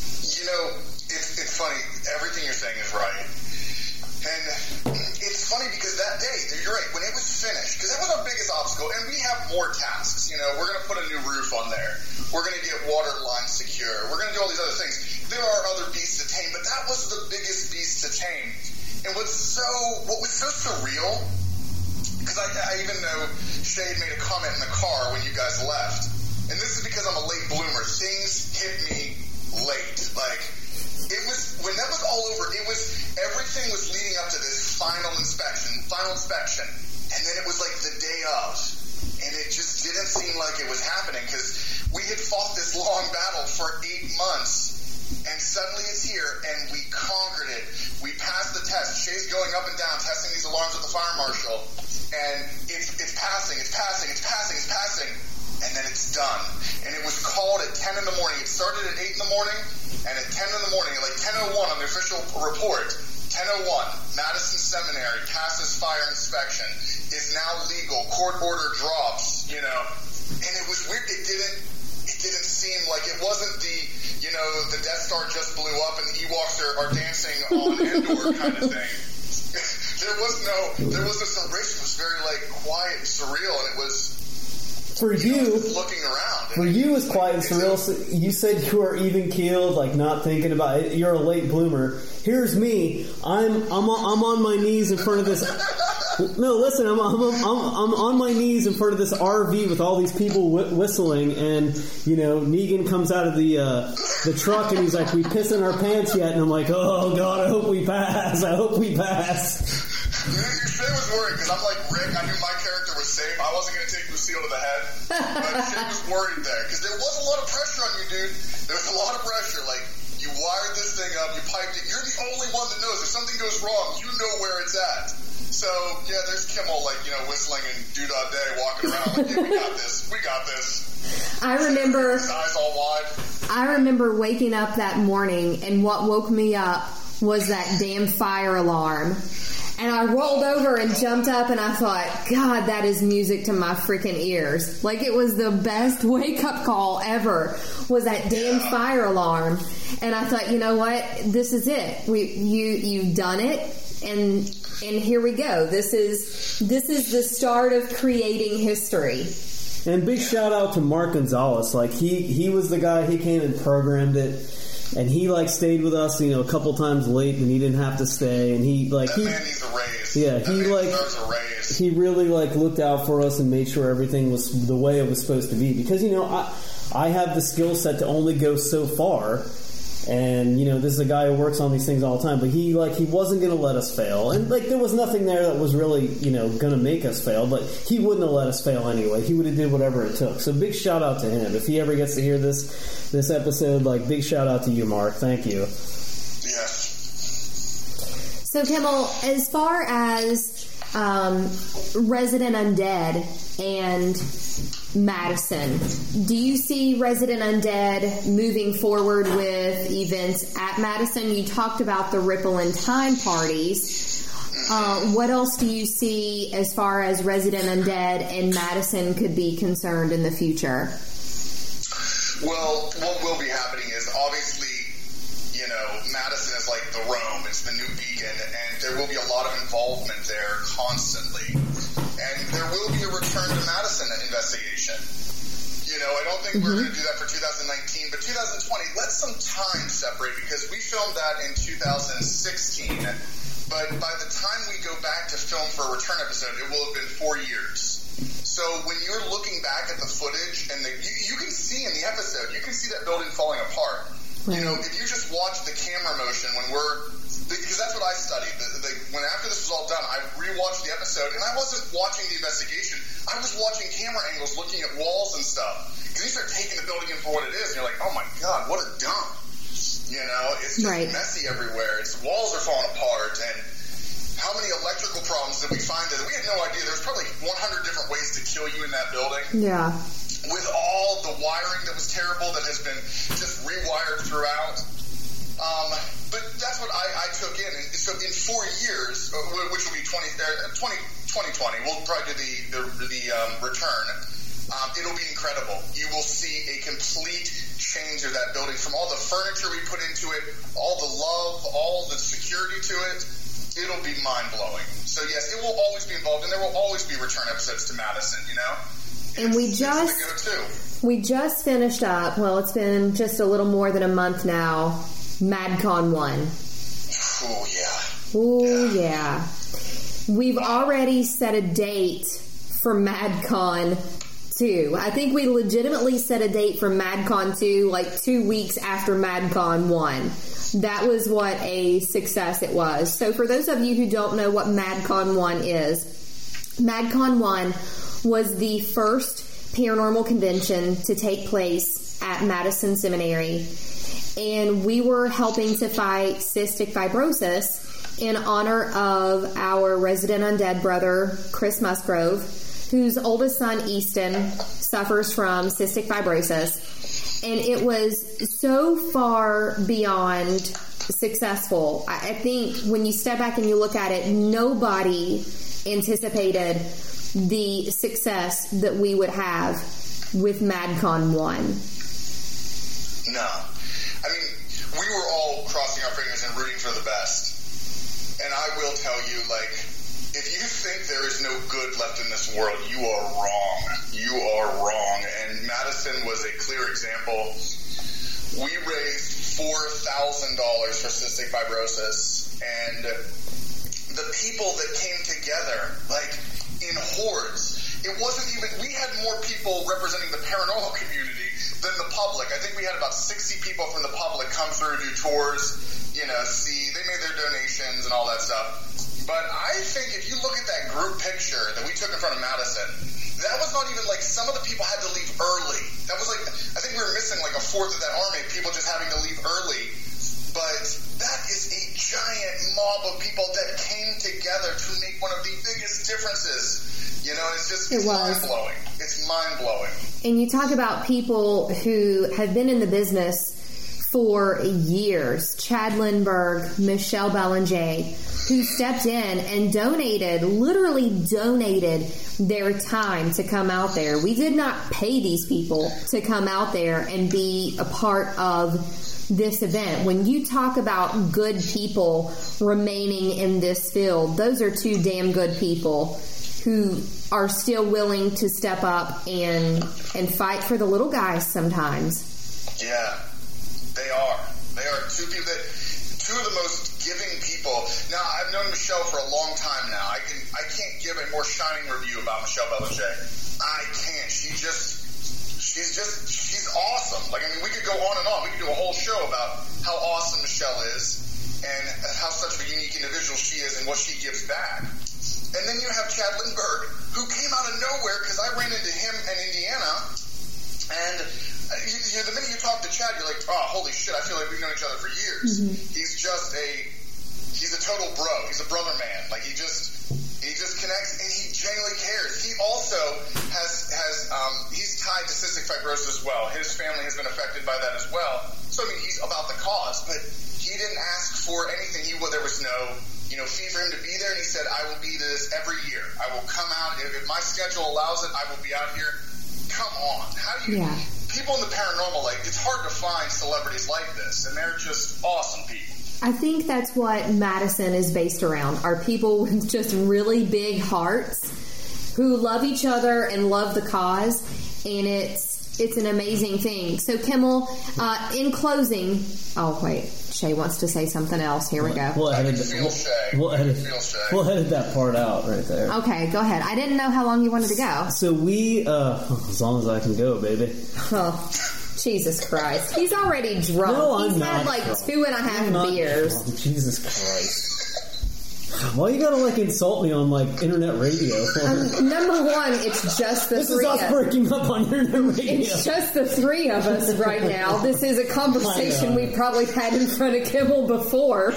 It's funny. Everything you're saying is right. And it's funny because that day, you're right, when it was finished, because that was our biggest obstacle, and we have more tasks. We're going to put a new roof on there. We're going to get water lines secure. We're going to do all these other things. There are other beasts to tame, but that was the biggest beast to tame. And what was so surreal, because I even know Shay had made a comment in the car when you guys left, and this is because I'm a late bloomer. Things hit me late. It was, when that was all over, everything was leading up to this final inspection, and then it was like the day of, and it just didn't seem like it was happening, because we had fought this long battle for 8 months, and suddenly it's here, and we conquered it. We passed the test. Shay's going up and down, testing these alarms with the fire marshal, and it's passing, and then it's done. And it was called at 10 in the morning. It started at 8 in the morning, and at 10 in the morning, at 10:01 on the official report, 10:01, Madison Seminary passes fire inspection, is now legal, court order drops, and it was weird. It didn't seem like, it wasn't the Death Star just blew up and the Ewoks are dancing on Endor kind of thing. There was no celebration. It was very quiet and surreal, and it was, for you, looking around. For you, it's quiet and surreal. So you said you were even keeled, not thinking about it. You're a late bloomer. Here's me. I'm on my knees in front of this. No, listen. I'm on my knees in front of this RV with all these people whistling, and Negan comes out of the truck and he's like, "We pissing our pants yet?" And I'm like, "Oh God, I hope we pass. I hope we pass." Shay was worried because I'm like Rick. I knew my character was safe. I wasn't going to take Lucille to the head, but Shay was worried there because there was a lot of pressure on you, dude. There was a lot of pressure. You wired this thing up, you piped it. You're the only one that knows. If something goes wrong, you know where it's at. So yeah, there's Kimmel whistling and Doodah Day walking around yeah, we got this. I remember his eyes all wide. I remember waking up that morning, and what woke me up was that damn fire alarm. And I rolled over and jumped up, and I thought, God, that is music to my freaking ears. It was the best wake-up call ever, was that damn fire alarm. And I thought, you know what? This is it. You've done it, and here we go. This is the start of creating history. And big shout out to Mark Gonzalez. He was the guy, he came and programmed it. And he stayed with us, a couple times late, and he didn't have to stay. And he man needs a raise. Yeah, that man deserves a raise. He really looked out for us and made sure everything was the way it was supposed to be. Because I have the skill set to only go so far, and this is a guy who works on these things all the time. But he wasn't going to let us fail, and there was nothing there that was really going to make us fail. But he wouldn't have let us fail anyway. He would have did whatever it took. So big shout out to him. If he ever gets to hear this episode, big shout out to you, Mark. Thank you. Yes. So Kimmel, as far as Resident Undead and Madison. Do you see Resident Undead moving forward with events at Madison? You talked about the Ripple in Time parties. What else do you see as far as Resident Undead and Madison could be concerned in the future? Well, what will be happening is obviously, Madison is like the Rome. It's the new beacon, and there will be a lot of involvement there constantly. And there will be a return to Madison investigation. I don't think we're going to do that for 2019, but 2020, let some time separate, because we filmed that in 2016. But by the time we go back to film for a return episode, it will have been 4 years. So when you're looking back at the footage, and you can see in the episode, you can see that building falling apart. Right. If you just watch the camera motion because that's what I studied. When after this was all done, I rewatched the episode, and I wasn't watching the investigation. I was watching camera angles, looking at walls and stuff. Because you start taking the building in for what it is, and you're like, oh my God, what a dump. It's just messy everywhere. The walls are falling apart, and how many electrical problems did we find? We had no idea. There's probably 100 different ways to kill you in that building. Yeah. With all the wiring that was terrible that has been just rewired throughout. But that's what I took in. And so in 4 years, which will be 2020, we'll probably do the return. It'll be incredible. You will see a complete change of that building, from all the furniture we put into it, all the love, all the security to it. It'll be mind-blowing. So yes, it will always be involved, and there will always be return episodes to Madison, And we just finished up, well, it's been just a little more than a month now, MadCon 1. Oh, yeah. Oh, yeah. We've already set a date for MadCon 2. I think we legitimately set a date for MadCon 2 like 2 weeks after MadCon 1. That was what a success it was. So for those of you who don't know what MadCon 1 is, MadCon 1 was the first paranormal convention to take place at Madison Seminary. And we were helping to fight cystic fibrosis in honor of our resident undead brother, Chris Musgrove, whose oldest son, Easton, suffers from cystic fibrosis. And it was so far beyond successful. I think when you step back and you look at it, nobody anticipated the success that we would have with MadCon 1. No. I mean, we were all crossing our fingers and rooting for the best. And I will tell you, if you think there is no good left in this world, you are wrong. You are wrong. And Madison was a clear example. We raised $4,000 for cystic fibrosis, and the people that came together, in hordes, it wasn't even, we had more people representing the paranormal community than the public. I think we had about 60 people from the public come through, do tours, they made their donations and all that stuff. But I think if you look at that group picture that we took in front of Madison, that was not even some of the people had to leave early. That was I think we were missing a fourth of that army, people just having to leave early. But that is a giant mob of people that came together to make one of the biggest differences. It's mind-blowing. It's mind-blowing. And you talk about people who have been in the business for years. Chad Lindbergh, Michelle Belanger, who stepped in and literally donated their time to come out there. We did not pay these people to come out there and be a part of this event. When you talk about good people remaining in this field, those are two damn good people who are still willing to step up and fight for the little guys sometimes. Yeah, they are. They are two of the most giving people. Now, I've known Michelle for a long time now. I can't give a more shining review about Michelle Belanger. I can't. She's awesome. We could go on and on. We could do a whole show about how awesome Michelle is and how such a unique individual she is and what she gives back. And then you have Chad Lindbergh, who came out of nowhere because I ran into him in Indiana. And the minute you talk to Chad, you're like, oh, holy shit, I feel like we've known each other for years. Mm-hmm. He's a total bro. He's a brother man. He just connects, and he genuinely cares. He also he's tied to cystic fibrosis as well. His family has been affected by that as well. So, I mean, he's about the cause, but he didn't ask for anything. There was no, fee for him to be there, and he said, I will be to this every year. I will come out. If my schedule allows it, I will be out here. Come on. How do you... Yeah. People in the paranormal, it's hard to find celebrities like this, and they're just awesome people. I think that's what Madison is based around, are people with just really big hearts who love each other and love the cause, and it's an amazing thing. So, Kimmel, in closing... Oh, wait. Shay wants to say something else. Here we go. We'll edit that part out right there. Okay, go ahead. I didn't know how long you wanted to go. So we... as long as I can go, baby. Oh, Jesus Christ. He's already drunk. No, He's had drunk. 2.5 beers. Drunk. Jesus Christ. Why you gotta insult me on internet radio? Number one, it's just the this three. This is us breaking up on internet radio. It's just the three of us right now. This is a conversation we probably had in front of Kimmel before.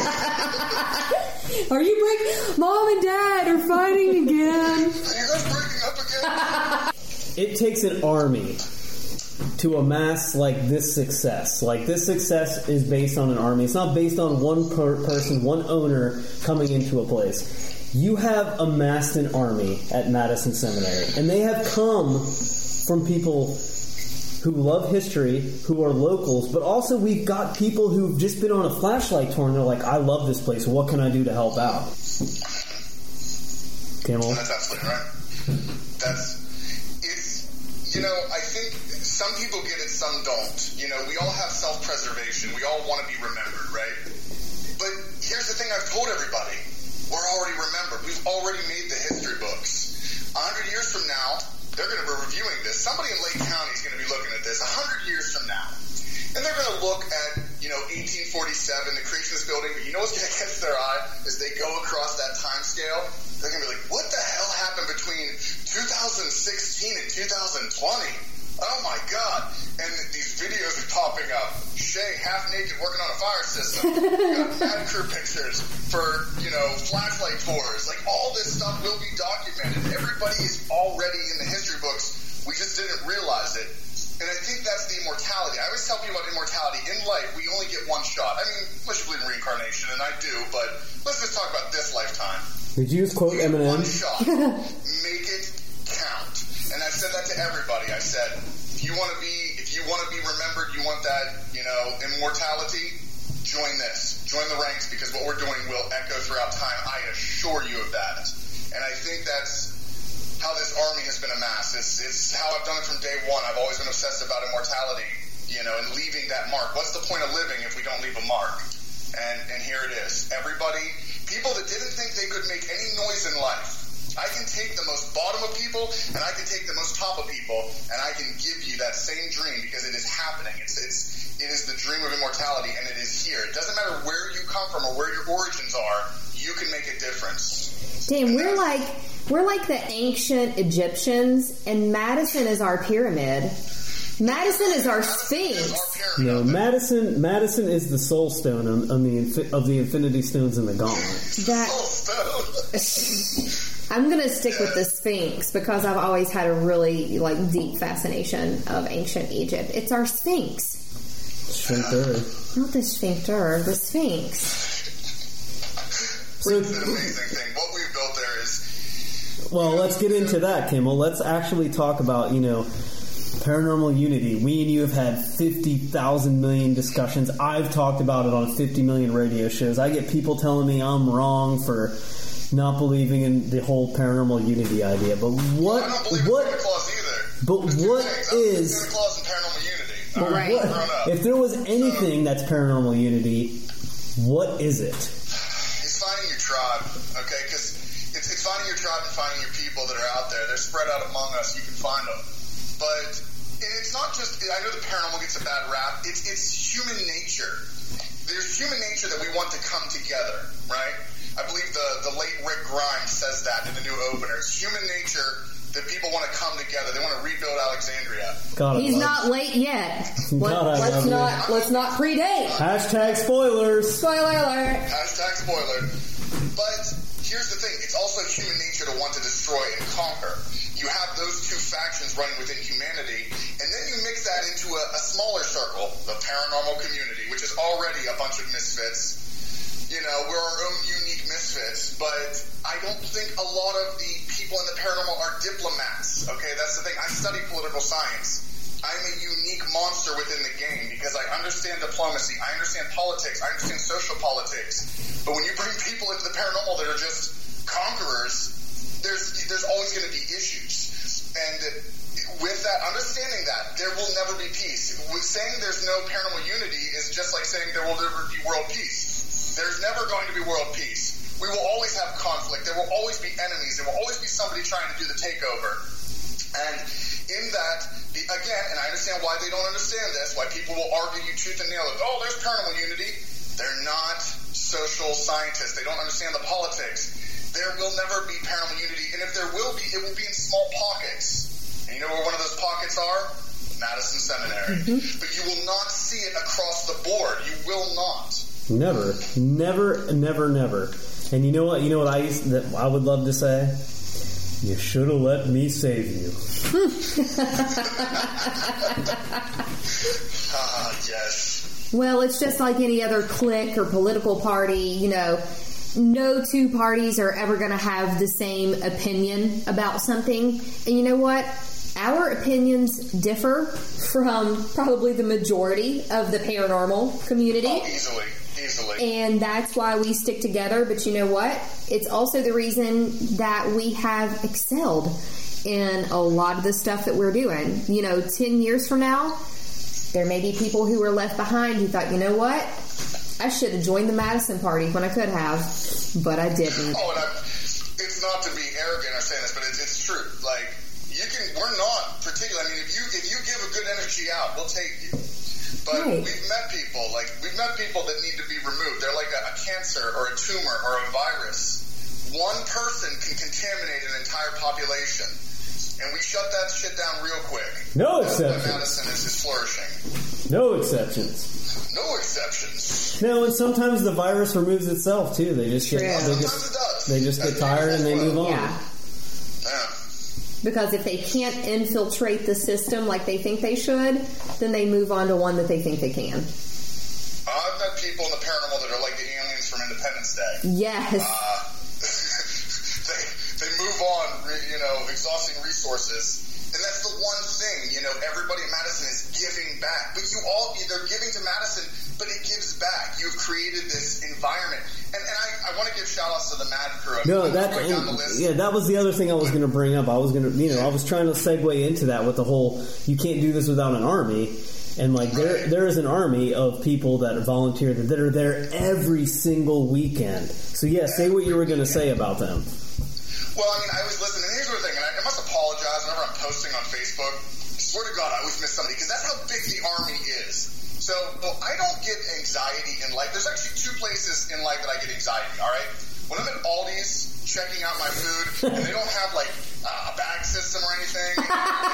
Are you breaking? Mom and Dad are fighting again. Are you guys breaking up again? It takes an army to amass this success. This success is based on an army. It's not based on one person, one owner coming into a place. You have amassed an army at Madison Seminary, and they have come from people who love history, who are locals, but also we've got people who've just been on a flashlight tour and they're like, I love this place. What can I do to help out? Kimmel? That's absolutely right. I think some people get it, some don't. We all have self-preservation. We all want to be remembered, right? But here's the thing I've told everybody. We're already remembered. We've already made the history books. 100 years from now, they're going to be reviewing this. Somebody in Lake County is going to be looking at this 100 years from now. And they're going to look at, 1847, the creation of this building. But you know what's going to catch their eye as they go across that time scale? They're going to be like, what the hell happened between 2016 and 2020? Oh my God. And these videos are popping up. Shay half naked working on a fire system. We got Mad Crew pictures for, flashlight tours. All this stuff will be documented. Everybody is already in the history books. We just didn't realize it. And I think that's the immortality. I always tell people about immortality. In life, we only get one shot. I mean, unless you believe in reincarnation, and I do, but let's just talk about this lifetime. Did you just quote Eminem? One shot. Make it count. And I said that to everybody. I said, if you want to be remembered, you want that, immortality, join this. Join the ranks, because what we're doing will echo throughout time. I assure you of that. And I think that's how this army has been amassed. It's how I've done it from day one. I've always been obsessed about immortality, and leaving that mark. What's the point of living if we don't leave a mark? And here it is. Everybody, people that didn't think they could make any noise in life, I can take the most bottom of people, and I can take the most top of people, and I can give you that same dream, because it is happening. It is the dream of immortality, and it is here. It doesn't matter where you come from or where your origins are. You can make a difference. Damn, we're like the ancient Egyptians, and Madison is our pyramid. Madison is our Sphinx. No, Madison is the soul stone of the Infinity Stones in the Gauntlet. I'm going to stick with the Sphinx because I've always had a really deep fascination of ancient Egypt. It's our Sphinx. Sphincter. Not the sphincter, the Sphinx. It's an amazing thing. What we've built there is... Well, let's get into that, Kimmel. Let's actually talk about, Paranormal Unity. We and you have had 50,000 million discussions. I've talked about it on 50 million radio shows. I get people telling me I'm wrong for not believing in the whole Paranormal Unity idea. But what? I don't believe in Santa Claus either. But what is Santa Claus and Paranormal Unity? Right. If there was anything that's Paranormal Unity, what is it? It's finding your tribe, okay? Because it's finding your tribe and finding your people that are out there. They're spread out among us. You can find them. But it's not just, I know the paranormal gets a bad rap. It's human nature. There's human nature that we want to come together, right? I believe the late Rick Grimes says that in the new opener. It's human nature that people want to come together. They want to rebuild Alexandria. He's not late yet. Let's not predate. Hashtag spoilers. Spoiler alert. Hashtag spoiler. But here's the thing. It's also human nature to want to destroy and conquer. You have those two factions running within humanity, and then you mix that into a smaller circle, the paranormal community, which is already a bunch of misfits. We're our own unique misfits, but I don't think a lot of the people in the paranormal are diplomats, okay? That's the thing. I study political science. I'm a unique monster within the game because I understand diplomacy, I understand politics, I understand social politics. But when you bring people into the paranormal that are just conquerors, there's always going to be issues. And with that, understanding that, there will never be peace. Saying there's no paranormal unity is just like saying there will never be world peace. There's never going to be world peace. We will always have conflict. There will always be enemies. There will always be somebody trying to do the takeover. And in that, again, and I understand why they don't understand this, why people will argue you tooth and nail, there's paranormal unity. They're not social scientists. They don't understand the politics. There will never be paranormal unity, and if there will be, it will be in small pockets. And you know where one of those pockets are? Madison Seminary. Mm-hmm. But you will not see it across the board. You will not. Never. And you know what? I would love to say? You should have let me save you. Yes. Well, it's just like any other clique or political party, no two parties are ever going to have the same opinion about something. And you know what? Our opinions differ from probably the majority of the paranormal community. Oh, easily. And that's why we stick together. But you know what? It's also the reason that we have excelled in a lot of the stuff that we're doing. 10 years from now, there may be people who were left behind who thought, you know what? I should have joined the Madison Party when I could have, but I didn't. Oh, and it's not to be arrogant or saying this, but it's true. Like, we're not particular. I mean, if you give a good energy out, we'll take you. But right. We've met people that need to be removed. They're like a cancer or a tumor or a virus. One person can contaminate an entire population. And we shut that shit down real quick. No exceptions. Madison is flourishing. No exceptions. No exceptions. No, and sometimes the virus removes itself too. They just get tired and they move on. Yeah. Because if they can't infiltrate the system like they think they should, then they move on to one that they think they can. I've met people in the paranormal that are like the aliens from Independence Day. Yes. They move on, exhausting resources. And that's the one thing, everybody in Madison is giving back. But they're giving to Madison, but it gives back. You've created this environment. And I want to give shout-outs to the Mad Crew. That was the other thing I was going to bring up. I was going to, I was trying to segue into that with the whole, you can't do this without an army. And there is an army of people that volunteer that are there every single weekend. So say what you were going to say about them. Well, I was listening, and here's the thing, and I must apologize whenever I'm posting on Facebook. I swear to God, I always miss somebody, because that's how big the army is. So, I don't get anxiety in life. There's actually two places in life that I get anxiety, all right? When I'm at Aldi's checking out my food, and they don't have, a bag system or anything,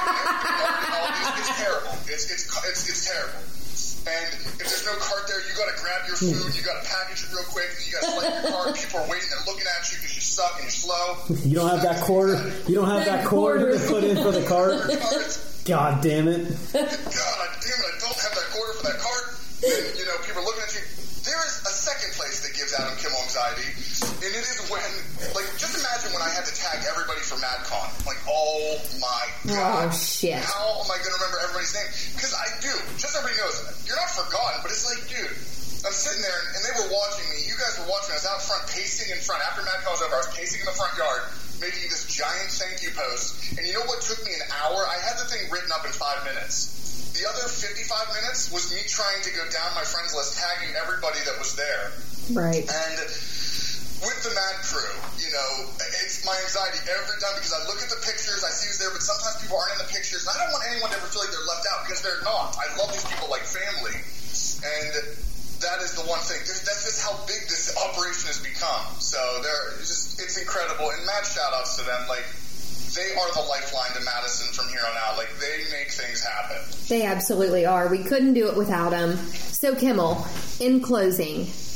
it's terrible. It's terrible. And if there's no cart there, you got to grab your food, you got to package it real quick, and you got to swipe your card. People are waiting and looking at you because you suck and you're slow. You don't have that quarter. You don't have that quarter to put in for the cart. God damn it! God damn it! I don't have that quarter for that cart. And people are looking at you. There is a second place that gives Adam Kimmel anxiety, and it is when, just imagine when I had to tag everybody for MadCon. Oh my God. Oh, shit. How am I going to remember everybody's name? Because I do. Just so everybody knows, you're not forgotten, but it's like, dude, I'm sitting there, and they were watching me. You guys were watching me. I was out front, pacing in front. After MadCon was over, I was pacing in the front yard, making this giant thank you post. And you know what took me an hour? I had the thing written up in 5 minutes. The other 55 minutes was me trying to go down my friends list, tagging everybody that was there. Right. And with the Mad Crew, it's my anxiety every time because I look at the pictures, I see who's there, but sometimes people aren't in the pictures. And I don't want anyone to ever feel like they're left out because they're not. I love these people like family. And that is the one thing. That's just how big this operation has become. So it's incredible. And mad shout-outs to them. They are the lifeline to Madison from here on out. They make things happen. They absolutely are. We couldn't do it without them. So, Kimmel, in closing,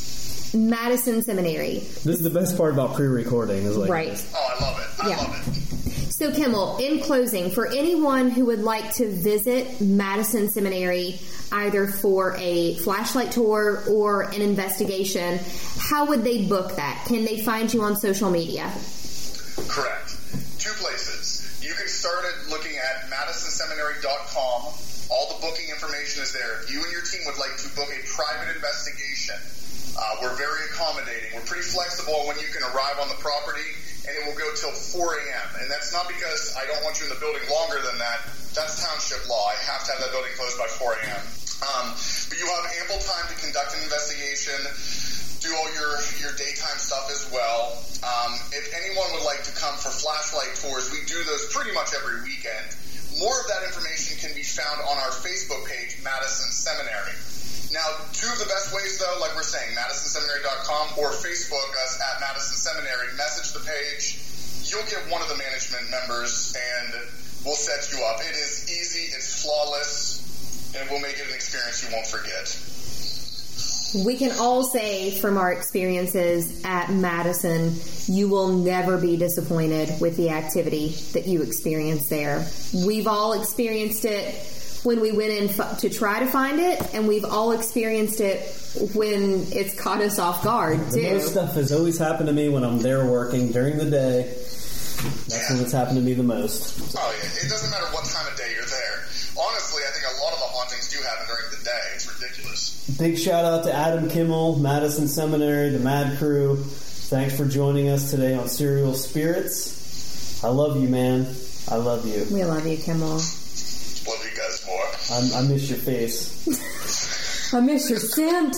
Madison Seminary. This is the best part about pre-recording. Is like Right. Oh, I love it. I love it. So, Kimmel, in closing, for anyone who would like to visit Madison Seminary, either for a flashlight tour or an investigation, how would they book that? Can they find you on social media? Correct. 2 places. You can start at looking at madisonseminary.com. All the booking information is there. If you and your team would like to book a private investigation, we're very accommodating. We're pretty flexible when you can arrive on the property, and it will go till 4 a.m. And that's not because I don't want you in the building longer than that. That's township law. I have to have that building closed by 4 a.m. But you have ample time to conduct an investigation, do all your daytime stuff as well. If anyone would like to come for flashlight tours, we do those pretty much every weekend. More of that information can be found on our Facebook page, Madison Seminary. Now, 2 of the best ways, though, like we're saying, madisonseminary.com or Facebook us at Madison Seminary. Message the page. You'll get one of the management members, and we'll set you up. It is easy. It's flawless, and we'll make it an experience you won't forget. We can all say from our experiences at Madison, you will never be disappointed with the activity that you experience there. We've all experienced it when we went in to try to find it, and we've all experienced it when it's caught us off guard, too. The most stuff has always happened to me when I'm there working during the day. That's when it's happened to me the most. Oh, yeah. It doesn't matter what time of day you're there. Honestly, I think a lot of the hauntings do happen during the day. It's ridiculous. Big shout out to Adam Kimmel, Madison Seminary, the Mad Crew. Thanks for joining us today on Serial Spirits. I love you, man. I love you. We love you, Kimmel. Love you guys more. I miss your face. I miss your scent.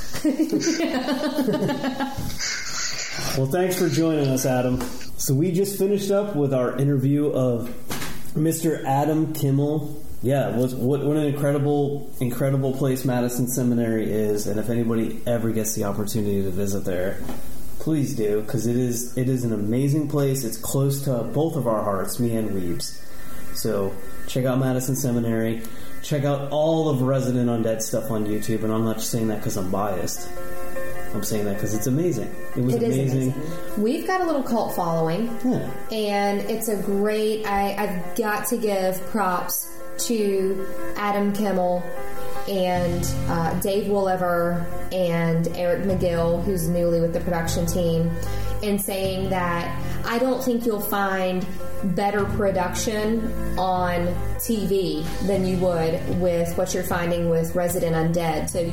Well, thanks for joining us, Adam. So we just finished up with our interview of Mr. Adam Kimmel. Yeah, what an incredible place Madison Seminary is, and if anybody ever gets the opportunity to visit there, please do, because it is an amazing place. It's close to both of our hearts, me and Weebs. So check out Madison Seminary. Check out all of Resident Undead stuff on YouTube, and I'm not just saying that because I'm biased. I'm saying that because it's amazing. It was amazing. We've got a little cult following, and it's a great... I've got to give props to Adam Kimmel and Dave Wooliver and Eric McGill, who's newly with the production team, in saying that I don't think you'll find better production on TV than you would with what you're finding with Resident Undead. So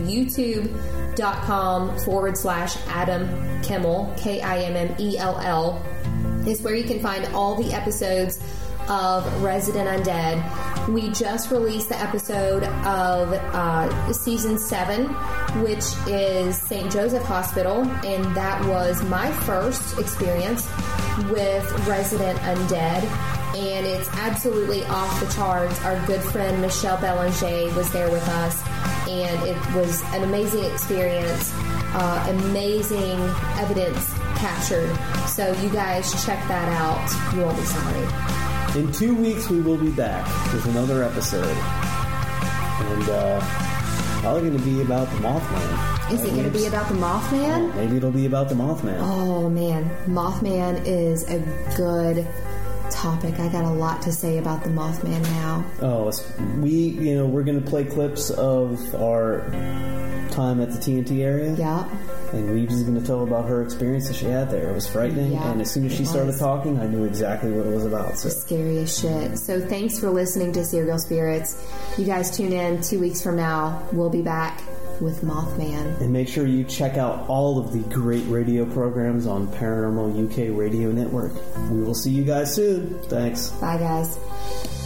youtube.com/Adam Kimmel, Kimmell, is where you can find all the episodes of Resident Undead. We just released the episode of season 7, which is St. Joseph Hospital, and that was my first experience with Resident Undead, and it's absolutely off the charts. Our good friend Michelle Belanger was there with us, and it was an amazing experience, amazing evidence captured. So you guys check that out. You won't be sorry. In 2 weeks, we will be back with another episode. And probably going to be about the Mothman. Is it going to be about the Mothman? Oh, maybe it'll be about the Mothman. Oh, man. Mothman is a good topic. I got a lot to say about the Mothman now. Oh, we're going to play clips of our time at the TNT area. Yeah. And Weebs is going to tell about her experience that she had there. It was frightening, and as soon as she started talking, I knew exactly what it was about. So. Scary as shit. So thanks for listening to Serial Spirits. You guys tune in 2 weeks from now. We'll be back with Mothman. And make sure you check out all of the great radio programs on Paranormal UK Radio Network. We will see you guys soon. Thanks. Bye, guys.